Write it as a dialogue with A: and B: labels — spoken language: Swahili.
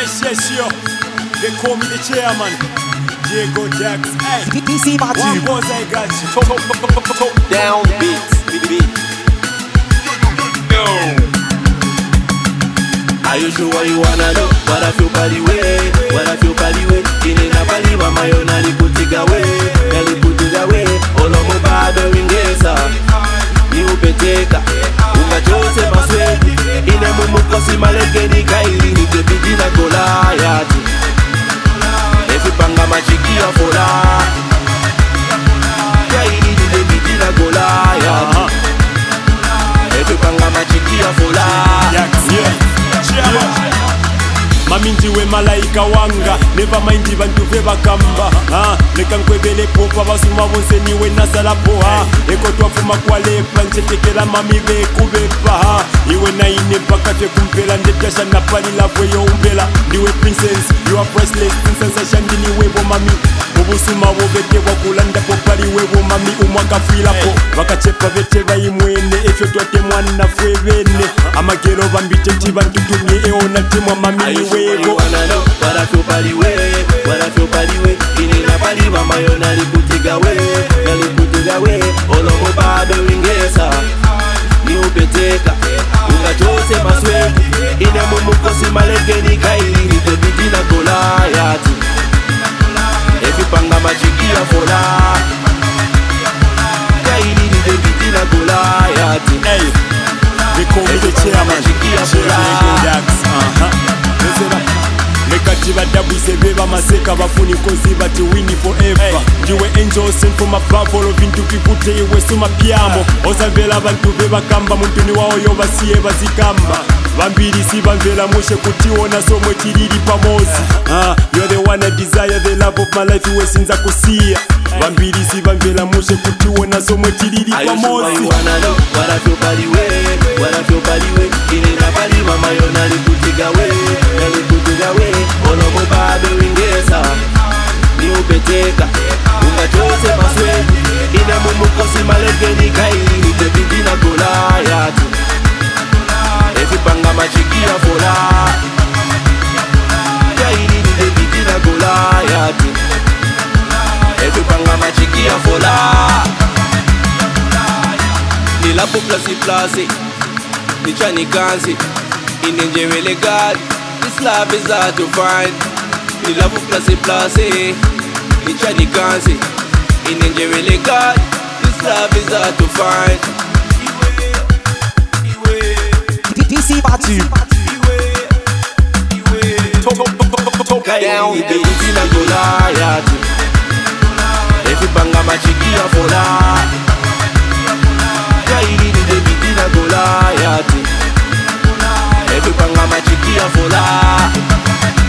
A: Yes, yo. They call me the chairman. Diego Jax. Hey,
B: DC Matthew.
A: one boss, I got you.
C: Down beats. Are you sure what you wanna know? What I feel by the way, what I feel by the way. Inena bali mama yo naliputiga we, naliputiga we. Olomo bado wingeza, ni upeteka. Unga chose maswedi, ine mumuko si maleke ni kaili. Ni tebidi na Goliath. Efi panga majiki ya fola. Kaili ni tebidi na Goliath. Efi panga majiki ya fola.
A: Mami ndiwe malaika wanga, never mind vantu vevakamba. Leka nkwevele popa vasuma vonse niwe nasala poha. Eko twafuma kwalepa nchetekela mami vekuvepa. Iwe naine mpaka tekumpela ndetasha napalila vweyo umpela. Ndiwe princess, you are priceless. Sensation niwevo mami, ubusuma vovete wakulanda popali wevo mami. Umwaka filapo, vakachepa vete vaimwene. Efyo twate mwana fwevene. Amagero vambite ntivantutumye eona temwa mami niwe.
C: You wanna know what I feel by the way, what I feel by the way. Inena bali mama yo naliputiga we, naliputiga we. Olomo bado wingeza, ni upeteka. Unga chose maswedi, ine mumuko si maleke ni kaili. Ni tebidi na Goliath. Efi panga majiki ya fola. Kaili ni tebidi na Goliath.
A: Hey, they call me the chairman. Diego Jax. Lekati badabwise beba maseka bafuni kozi bati winning forever. Ndiwe angel sent from above, all vintu bivute iwe suma piamo. Ozavela bantu bebakamba muntu ni wao yo basiye bazikamba. Vambiri si bamvela mushe kutiona somwe chiriri pamozi. You're the one I desire, the love of my life iwe sinza kusia. Vambiri si bamvela mushe kutiona somwe chiriri pamozi.
C: You wanna know what I feel by the way, what I feel by the way. Inena bali mama yo naliputiga we, naliputiga we. Olomo bado wingeza, ni upeteka. Unga chose maswedi, ine mumuko si maleke ni kaili. Ni tebidi na Goliath. Efi panga majiki ya fola. Kaili ni tebidi na Goliath. Efi panga majiki ya fola. Nila po plasi, ni chani kansi. Inenjewe legal. This love is hard to find. Ni love plasi, ni chani kansi. Inenjewe legal. This love is hard to find.
B: DC Matthew.
C: Down beats na Goliath. Efi panga majiki ya fola. Kaili ni tebidi na Goliath. Efi panga majiki ya fola.